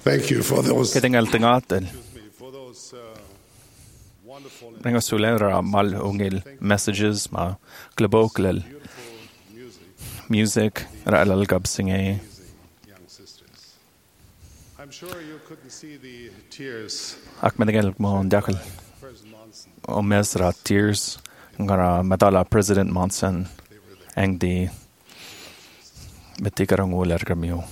Thank you for those. Ketingal tingatel. For those wonderful and Renga sulera mal ungil messages ma globokal music ra'al gab singe. young sisters. I'm sure you couldn't see the tears Ak medigel mo dakal President Monson. o mesra tears ngara madala President Monson ang di betikarang ular kamyo.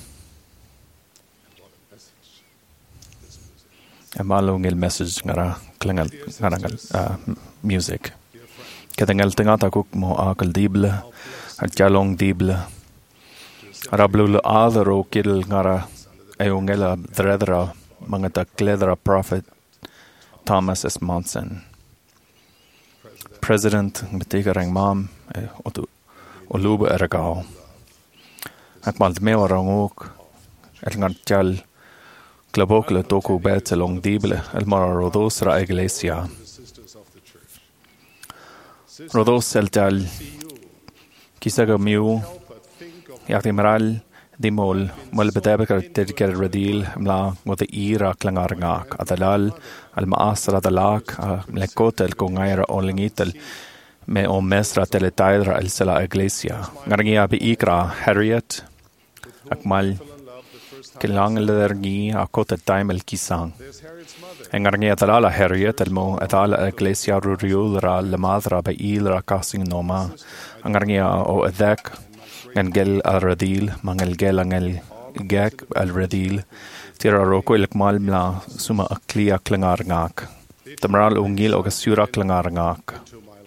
Malungil message ngara klingal ngarangal music. Ketingal tingata kuk mo akal dible at jalong dible. Rablul adaro kidl ngara ayungela dredra mangata kledra prophet Thomas S. Monson. President betikarang mam oluba eragao. At malt mewarangok at ngartjal Glabokle toku bet along dible el mara rodos ra iglesia. Rodos eltal kisaga miu yaktimral dimol mol betabekar tidker radil mla ngode ira klangarngak adalal al maasra dalak mlekotel kongaira olingitel me o mesra teletaidra el sela iglesia. Ngarngia bi ikra Harriet akmal Kilang lergi a kota time el kisang. Engarngi atalala Harriet elmo atala iglesia ruriul ra la madra ba il ra casing noma. Engarngi o edek ngel al radil mangel gel angel gek al radil tira roko ilkmal mla suma aklia klangar ngak. Tamral ungil o gasura klangar ngak.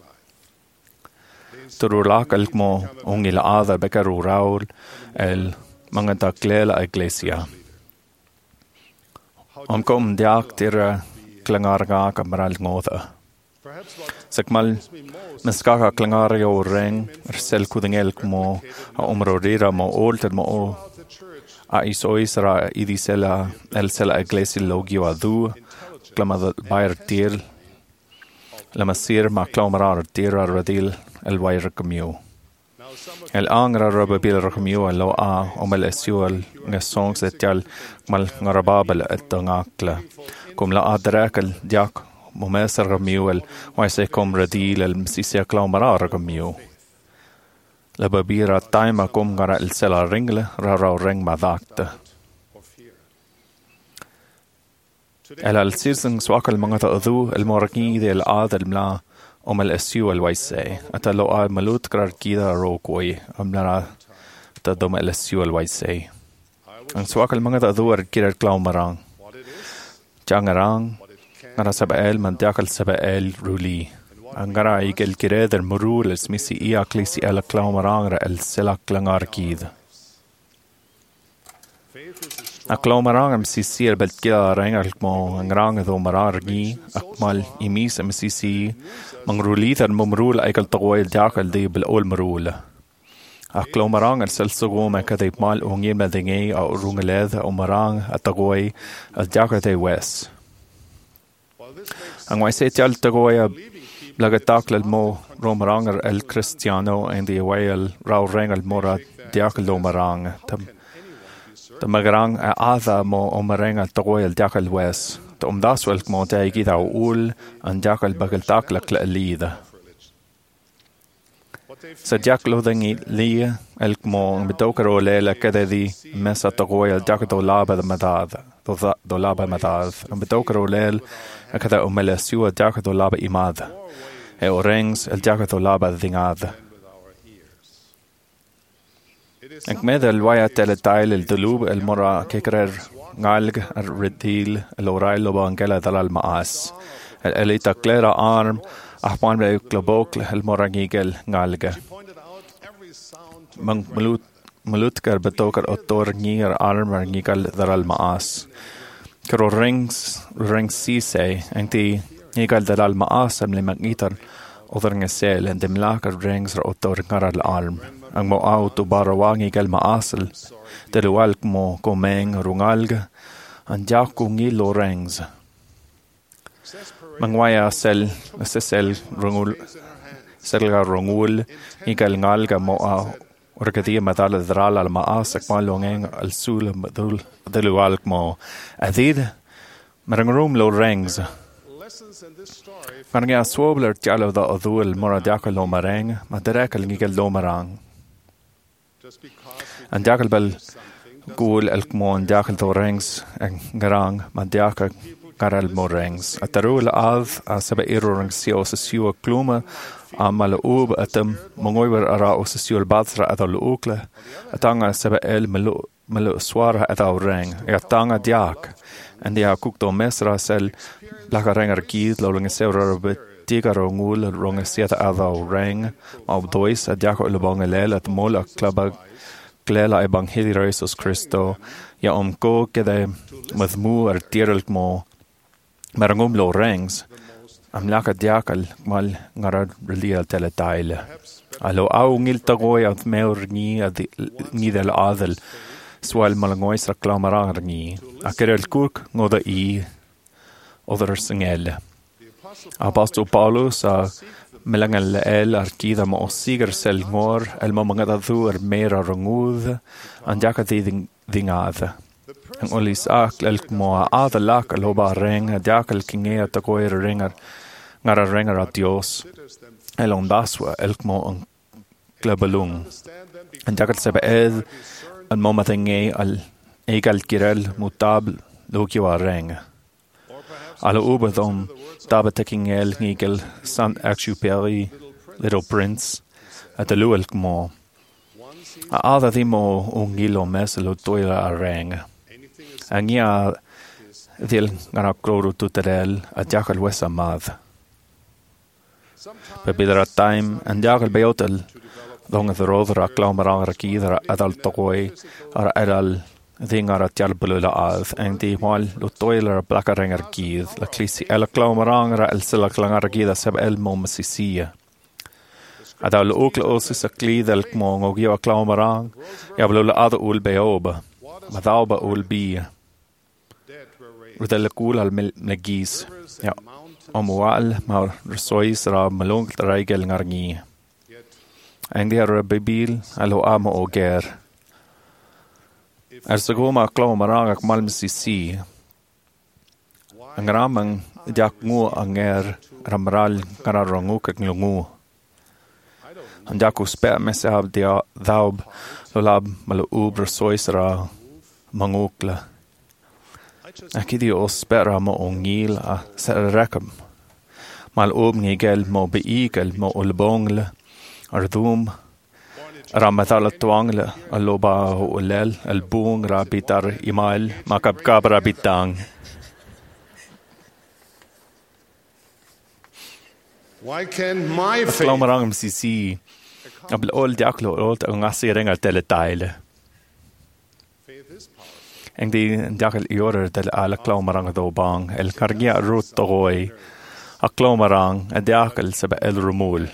Turulak elkmo ungil ada bekaru raul el mangata klela iglesia. Omkom diak tira klangarga kamral ngotha. Sakmal meskaka klangario reng sel kudingel mo a umrodira mo olter mo a isoisra idisela el sela iglesia logio adu klamad bair tir lamasir ma klamrar tira radil el wair kamio. El angra rababil rakmio lo a omel esual ngesongs etjal mal ngarababel etangakla kum la adrakal diak momeser ramiuel waise kom radil el msisia klaumara rakmio la babira taima kum ngara el sela ringle ra ring madakta el al sirsing swakal mangata adu el moraki del adel mla Omel esu el waise atalo a malut krar kida rokoi amlara ta dom el esu el waise ang swakal mga taduar kirar klaumarang jangarang ngara sabael mantiakal sabael ruli angara igel kireder murul smisi ia klisi el klaumarang ra el selak langar kid Aklomarang am sisi el beltkila rengal mo angrang do marargi akmal imis am sisi mangrulith al mumrul aikal tagoil jakal de bel ol marul Aklomarang al selsugo ma kadai mal ongim la dinge au rungeled o marang atagoi al jakal de wes Ang waise tial tagoy blagatakl al mo romarang el cristiano and the wail rau rengal mora jakal do marang The magrang a adha mo o marenga tagoy al jakal wes. The daswelk mo te gida o ul an jakal bagal taklak la lida. Sa jaklo dangi lia elk mo bitokaro lela kadedi mesa tagoy al jakal do laba da madad. Do laba madad. Ang bitokaro lel akada o melesiu al jakal do laba imad. E o rengs al jakal do laba dingad. Ang medal waya teletail el dulub el mora kekrer ngalg ar redil el orai loba angela dalal maas. El elita klera arm ahpan be globok el mora ngigel ngalga. Mang malutkar betokar otor ngier arm ar ngigel dalal maas. Kero rings sise ang ti ngigel dalal maas am le magngitar other ngesel en demlakar rings ra otor ngaral arm. Ang mo auto barawangi gal maasel delual mo komeng rungalga ang jako ngilo rengs mangwaya sel rungul selga rungul igal ngalga mo Orgadia madala dral al maas ak malongeng al sul madul delual mo. Adid marangrum lo rangs. Lessons in this story Maranga swobler tialo da adul moradiaka lo marang, madaraka ngigel lo marang. just because we An diakal bel gul el kmon diakal do rangs ang garang madiaka karal mo rangs. Atarul ad a sebe irorang sio sa siwa kluma amal ub atem mongoiwer ara o sa siwa badsra adal ukle atanga sebe el malu swara adal rang atanga diak and dia kukto mesra sel blaka rangar gid lo lang seura tiga rongul rong siata adal rang ob dois adiako lubong lel at mol a klaba klela ebang hili Jesus Christo ya ko kede mazmu ar tirel mo marangum lo rangs am laka diakal mal ngara relia teletaile alo au ngil tagoy at meur ni del adel swal malangois reklamarang ni akerel kurk ngoda I other singel Apostle Paulus a melangal el arkida mo siger sel ngor el mamangada thu mera rongud an diaka dingad ang olis el mo adalak loba reng diakal kinge tagoy rengar ngara rengar at Dios el ondaswa el mo ang klabalung an diakal sebe ed an momatinge al egal kirel mutab lokiwa reng ala ubadom tabateking el ngigel Saint-Exupéry Little Prince at the luel mo a ada dimo ungilo meselo toila reng angia dil ngara kroru tuterel a diakal wesa mad bebidra time and diakal beotel donga the rover a klaumarang rakidra adal tokoi ar adal Dingara tialbulula ad en di mal lo toiler blakarengar gid la klisi el klaumaranga el sela klangar gida seb el momsisia adal okla osis a klid el kmong og yo klaumarang ya blula ad ul beoba madauba ul bi udel kul al megis ja amual mar resois ra malong traigel ngarngi en di ar bibil alo amo oger Ersagoma klaumarang ak malmsisi. Ang ramang diak ngu anger ramral kararanguk ak nglungu. Ang diaku spea mesab dia daub lolab maluub rasois ra mangukla. Akidi o spera mo ongil a sararakam. Maluub ngigel mo beigel mo ulbongle ardum Ramatala tuangle aloba ulel albung rabitar imal makabkab rabitang. Why can my faith Klaumarang msisi abl ol diaklo ol ang asireng al teletaile. is powerful? Ang di diakal iorder del ala klaumarang dobang el kargia rut togoy a klaumarang a diakal saba el rumul.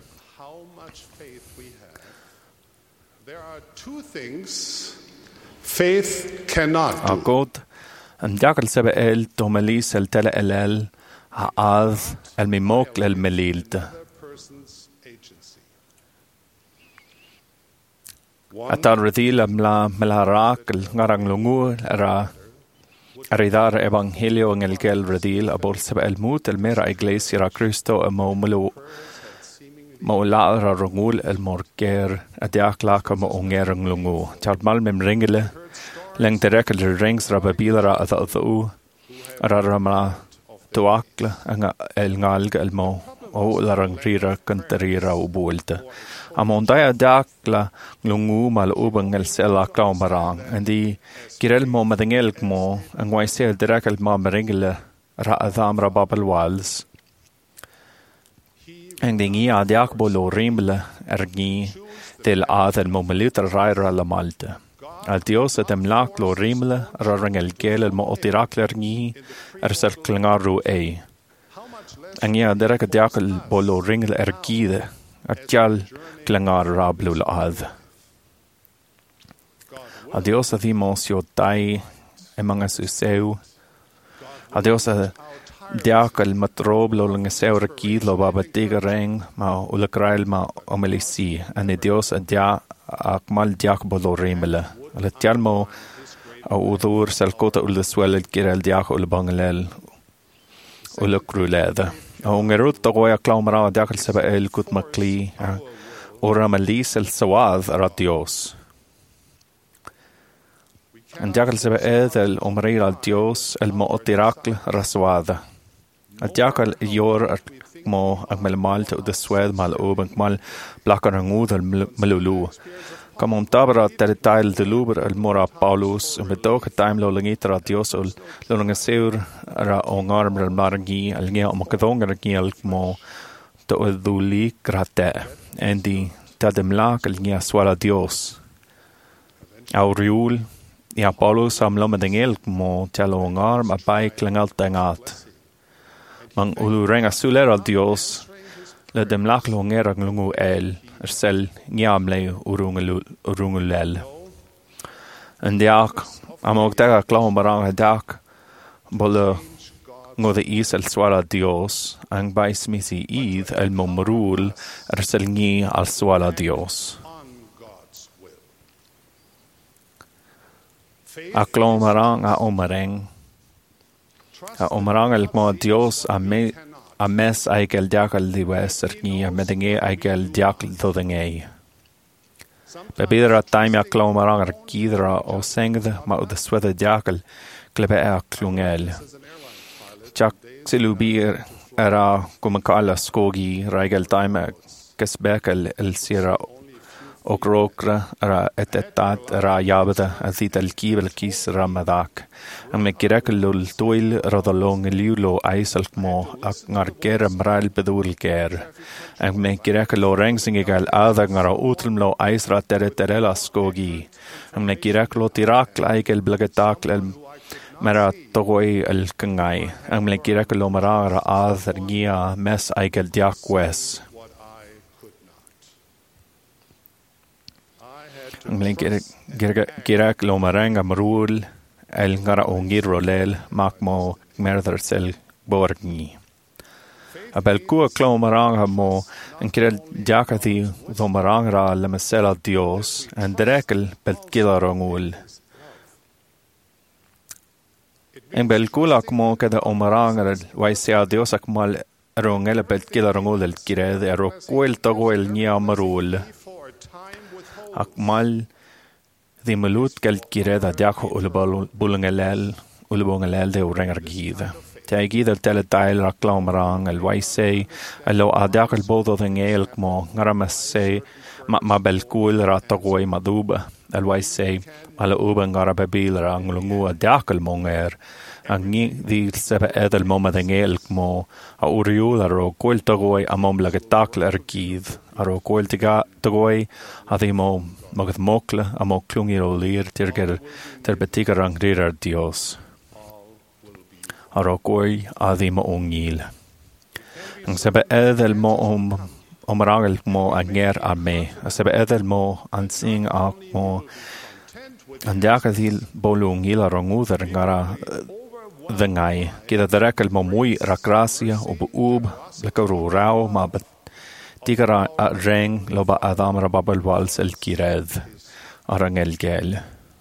Two things faith cannot do. God ang diakal saba el tomelis el tele el haaz el mimok el melilta. Atar redil amla melarak el ngarang lungu era aridar evangelio en el gel redil abol saba el mut el mera iglesia ra Cristo amo Maula rungul el morger adiak laka mo ongerang lungu. Chart mal mem ringele leng terekel rings rababila athu araramla tuakla anga el ngalga el mo o larang rira kantarira ubulta. Amondaya dakla lungu mal ubang el sela klaumarang andi kirel mo madengel mo angwai sel terekel ma ringele ra adam rababal wals. Ang dingi adiak bolo rimble ergi til adel momeliter raira la malte. Al Dios et emlak lo rimble rarang el gel mo otirakler ngi ser klangaru ei. Ang ya derek adiak bolo ringle ergide atjal klangar rablu la ad. A Dios adimos yo dai emanga suseu. A Dios diakal matrob lo lang seura kid lo babatiga reng ma ulakrail ma omelisi ani Dios a dia akmal diak bolo remela ala tialmo a udur salkota ul swel kirel diak ul bangalel ul kruleda o ngerut togoya klaumara diakal seba el kut makli ora malis el sawad ara Dios en diakal seba el omreil al Dios el mo otirakl raswada a diakal yor mo akmel malte ud swed mal oben mal blakar ngud al malulu Comme on tabra teritail de luber el mora Paulus en bedok time lo langitra Dios ul lo lang seur ra ongarm el margi al ngia om kadongar giel mo to duli grate en di tadem lak el ngia swala Dios auriul ja Paulus am lo medengel mo telo ongarm a bai klangal tangat mang ulu renga sulera Dios le dem lak lo ngera lungu el sel niamle urungulel en diak amok daga klaumbarang dak bolo ngode isel swala Dios ang bais misi id el momrul sel ni al swala Dios a klaumbarang a omarang el mo Dios a mes aigel diakal di weser ni a medenge aigel diakal dodenge. Bebidra taimia klaumarang ar kidra o sengde ma o de swede diakal klebe a klungel. Chak silubir era kumakala skogi raigel taime kesbekel el sira o grokra era etetat era yabda azit el kibel kis ramadak. Ang mekirekel lul toil rodolong liulo aisal mo ak ngarker mral bedul ker. Ang mekirekel lo rengsing egal adag ngara utlm lo aisra terela skogi. Ang mekirekel lo tirak laikel blagatak el mera togoi el kangai. Ang mekirekel lo marara adher gia mes aikel diakwes. Ang mekirekel lo maranga marul el ngara ongir rolel makmo merder sel borgni abel ku klomarang mo en kirel jakati domarang ra le mesela Dios en derekel bel kilarongul en bel kulak mo kada omarang ra waisia Dios akmal rongel bel kilarongul el kired ero kuel togo el nia marul akmal Di malut kel kireda diako ulbulungelel de urengar gida. Te gida tele tail raklamarang el waisei elo adiak el bodo dengel mo ngaramase ma belkul ratagoi maduba el waisei ala uba ngarababil ranglungu adiak el monger ang ni di sebe edel moma dengel mo a uriul aro kuel tagoi amom lagatakl ergid aro kuel tagoi adimo Magad mokla a mo klungir o lir ter betiga rang rirar Dios. Aro koi adi mo ongil. Ang sebe edel mo omrangel mo anger a me. A sebe edel mo ansing ak mo andiakadil bolu ongil aro nguder ngara dengay. Kita derekel mo muy rakrasia o buub lekaru rao ma Tigara a reng loba adam rababel wals el kired arang el gel.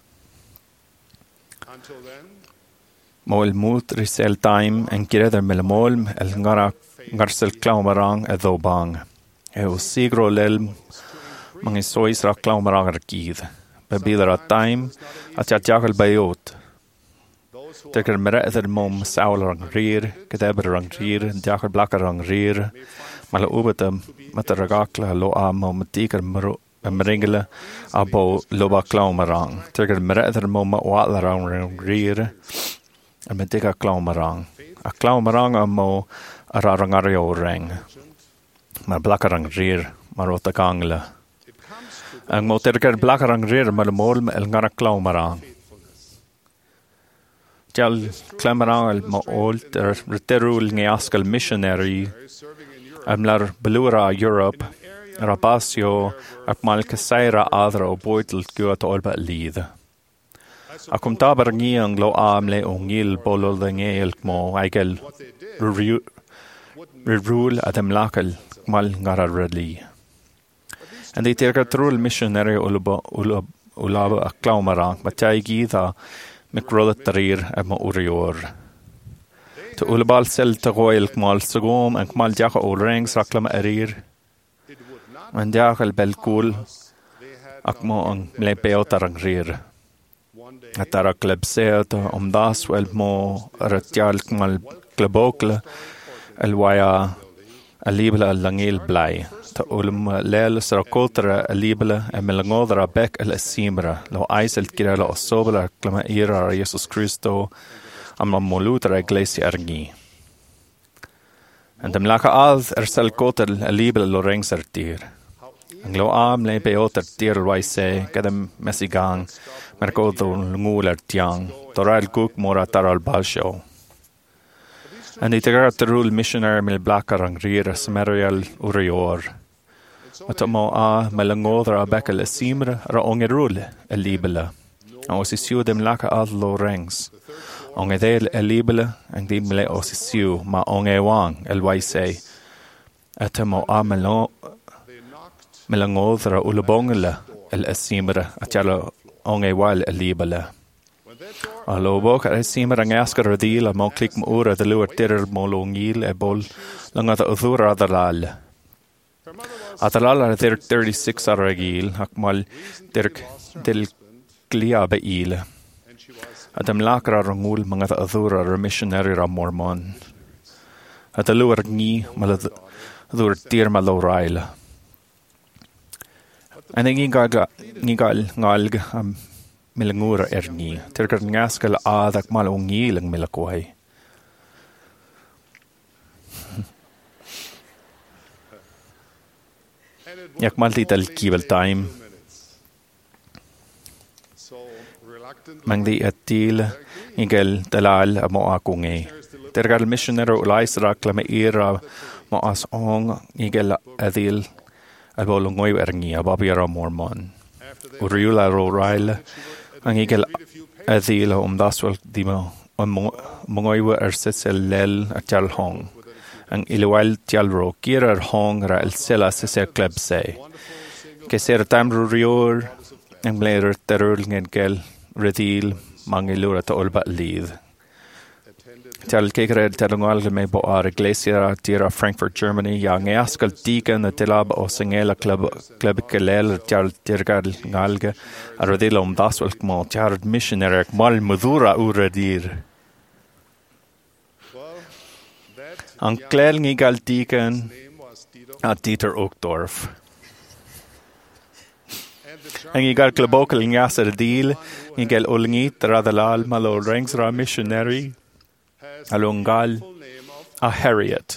Mo el mut risel time en kired el melmolm el ngarsel klaumarang edo bang. Eu sigro lel mangisois ra klaumarang arkid. Bebidar a time at jatjakal bayot. Teker meret el mom saul rang rir, kedeber rang rir, jakal blakar rang rir. Mala ubata mataragakla lo a mo matikar mringele abo loba klaumarang. Teker merether mo mawala rang rir a matika klaumarang. A klaumarang a mo ararangario reng. Mar blakarang rir marota kangle. Ang mo teker blakarang rir mal molm el ngara klaumarang. Jal klaumarang el mo olt reterul ngeaskal missionary Amlar belura Europe, Rabasio, ak mal kasaira adra o boitel guat olba lid. Akum tabar ngi ang lo amle o ngil bolol the ngel mo aigel rul atem lakal mal ngara redli. And they take a true missionary ulaba a klaumarang, but taigida McRullet tarir a mo urior. To ulabal sel to royal kmal sagom and kmal jaka o rangs raklam arir. And jakal belkul akmo ang mlepeotarang rir. Atara kleb seato das wel mo ratjal kmal klebokle elwaya alibla langil blai. Ta ulm lel sarakotra alibla emelangodra bek el esimra lo aisel kira lo osobla klama ira Jesus Christo amma molutra iglesia ergi. And dem laka alth sel kotel alibla lo rengsertir. Ang lo am le beoter tir waise kadem mesigang merkodo nguler tiang toral kuk mora taral balsho. And itigar terul missionary mil blakarang rira smerial urior. Atamo a melangodra bekel esimra ra ongerule elibela. Ang osisiu dem laka lo rengs. Ongedel elibela ang dimle osisiu ma ongewang elwaise. Atamo a melangodra ulabongela el esimra atjalo ongewal elibela. Alobok esimra ngaskar radila mo klik mo ura de luar tirer molongil ebol langata uthura adalal. Adalal are 36 aragil akmal dirk del glia beil. Adam lakra rangul mangata uthura missionary ra mormon. Adaluar ngi maladur tir maloraila. And ngigal ngalg milangura erni terkar ngaskal adak malongi lang milakuhay. Yak malti tal kibel time. Mangdi atil ngel dalal mo akunge. Terkar missionary ulais raklame ira mo as ong ngel adil albolongoy erni ababira mormon. Uriula ro rail ang igel adila daswal dimo mongoywa sesel lel atal hong ang ilwal tialro kirar hong ra el sela sesel club say que ser tamru rior ang blader terror ngel redil mangilura to olba lead tal kekred talongal me bo ar iglesia tira Frankfurt Germany ya ngaskal deacon telab o singela club kelel tal tirgal ngalge arodilom daswal mo tard missionary mal mudura uradir ang klel ngigal deacon at Dieter Uchtdorf ang igal klabokal ngasar deal ngigal ulngit radalal malo ranks ra missionary alongal a Harriet.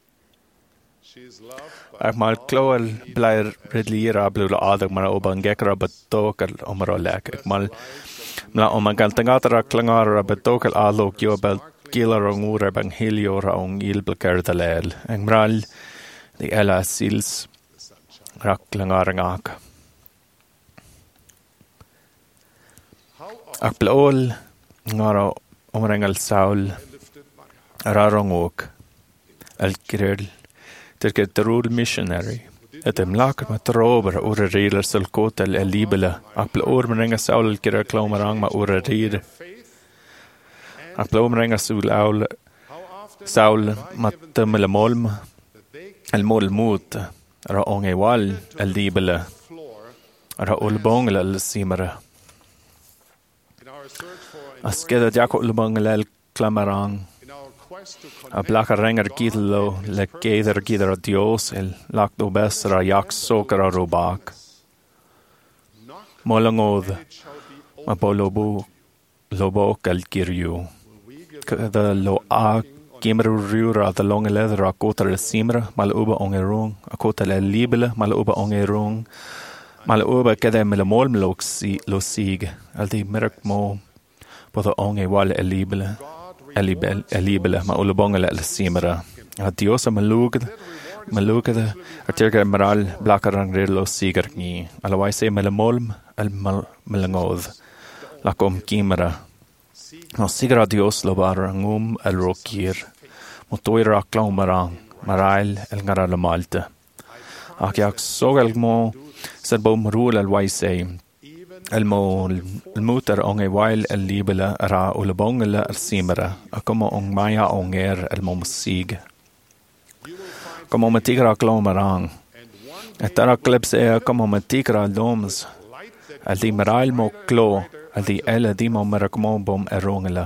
Ak mal kloal blair redliera blula adag mara oban gekra betokal omarolek. Ak mal mla omagal tangatra klangara betokal alok yobel kilar ongura evangelio ra ong ilbelker dalel. Ak mral di ela sils rak klangarangak. Ak blaol ngara omarengal Saul Ararongok, Al-Kiril, Tirke Terul Missionary, Etem Lak Matrober, Ura Reeler Sulkotel, Elibela, Apple Ormenga Saul Kira Klomarang, Ma Ura Reed, Apple Ormenga Saul Matamilmolm, El Molmut, Ra Ongewal, Elibela, Ra Ulbongel El Simara. Askeda Jaco Ulbongel El Clamarang. A blaka renger gidlo le geder gidra Dios el lakdo besra jak sokra robak. Molangod ma bolobu lobok el kirju. Kada lo a gimru rura the long leather a koter el simra mal uba ongerung a koter el libele mal uba ongerung mal uba kada mel molm lo sig al di merk mo podo onge wal el libele Elibele ma ulubongele el simera. Diosa malugada artirga moral blakarang rirlo sigar ni. Alawaise melamolm el melangod. la kimera. No sigra Dios lo bar el rokir. Motoira klaumarang, marail el ngara la malta. Ak sogel mo sed bom rul el waisei. El muter on wail el libele ra ulebongele el simera. Como on maya on el momsig. Como metigra klaumarang. Etara clips como metigra doms. El di marail mo klo. El di di mo merakmo bom erongela.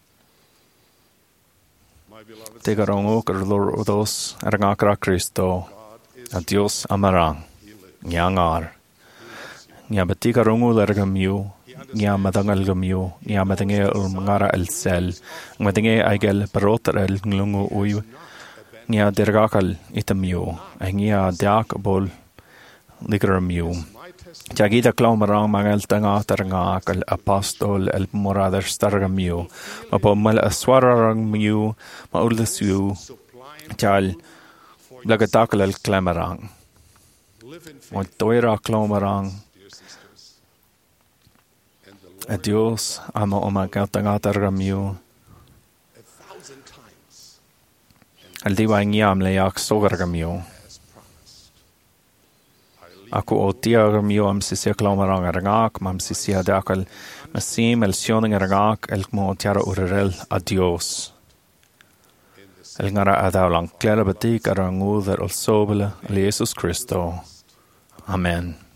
Tigarong okar dos erangakra Cristo. A Dios amarang. Nyangar. Nya betigarong ulergamiu. Nya madangalgamiu. Nya madange ulmangara el sel. Madange aigel peroter el nglungu uyu. Nya dirgakal itamiu. Nya diak bol ligramiu. Jagida klaumarang mangel tanga teranga el apostol el morader stargamiu. Ma pomal aswararang miu ma uldesiu. Jal blagatakal el klamarang. Mo toira klaumarang. A Dios ama tanga tergamiu. El diwa ngiam leyak sogargamiu. Aku o tiagamio am sisia klaumarang arangak, mam sisia dakal masim el sioning arangak el mo tiara urerel a Dios. El ngara adaulang klera batik arangud el sobele el Jesus Cristo. Amen.